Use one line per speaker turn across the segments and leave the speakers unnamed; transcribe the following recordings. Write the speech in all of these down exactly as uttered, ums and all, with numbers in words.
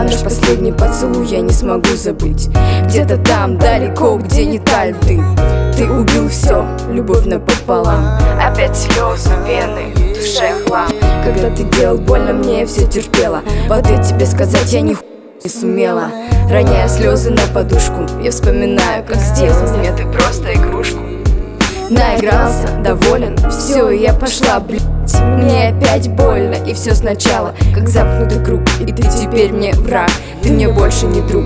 наш последний поцелуй я не смогу забыть. Где-то там, далеко, где не та льды. Ты убил все, любовь напополам.
Опять слезы, вены, в душе хлам.
Когда ты делал больно мне, я все терпела. В ответ тебе сказать я ни хуя не сумела. Роняя слезы на подушку, я вспоминаю, как сделал мне ты просто игрушку. Наигрался, доволен, все, и я пошла, блядь. Мне опять больно, и все сначала, как замкнутый круг. И ты теперь мне враг, ты мне больше не друг.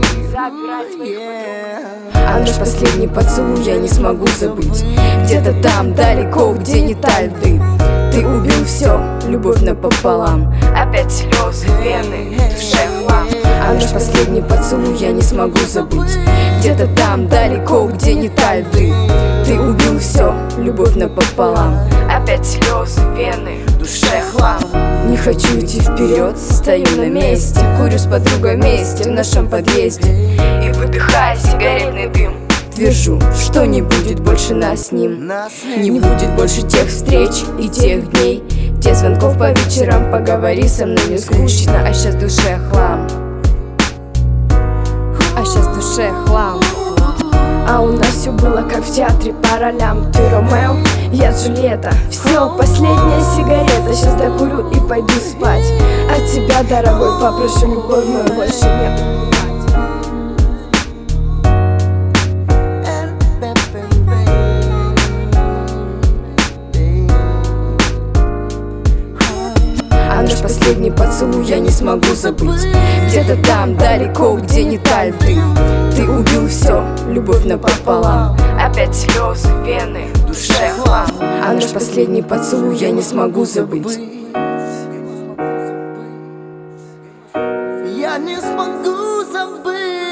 А наш последний поцелуй я не смогу забыть. Где-то там, далеко, где не та льды. Ты убил все, любовь напополам.
Опять слезы, вены, в душе хлам.
А наш последний поцелуй я не смогу забыть. Где-то там, далеко, где не та льды. Ты убил все, любовь напополам.
Опять слезы, вены, в душе хлам.
Не хочу идти вперед, стою на месте. Курю с подругой вместе в нашем подъезде
и выдыхая сигаретный дым.
Твержу, что не будет больше нас с ним. Не будет больше тех встреч и тех дней, тех звонков по вечерам. Поговори со мной, не скучно, а сейчас в душе хлам. А сейчас в душе хлам. А у нас все было как в театре по ролям. Ты Ромео, я Джульетта. Все, последняя сигарета. Сейчас докурю и пойду спать. От тебя, дорогой, попрошу любовь мою больше не убивать. А наш последний поцелуй я не смогу забыть. Где-то там, далеко, где не та льды. Ты убил все, любовь напополам.
Опять слезы, вены, в душе хлам.
А наш последний поцелуй я не смогу забыть.
Я не смогу забыть.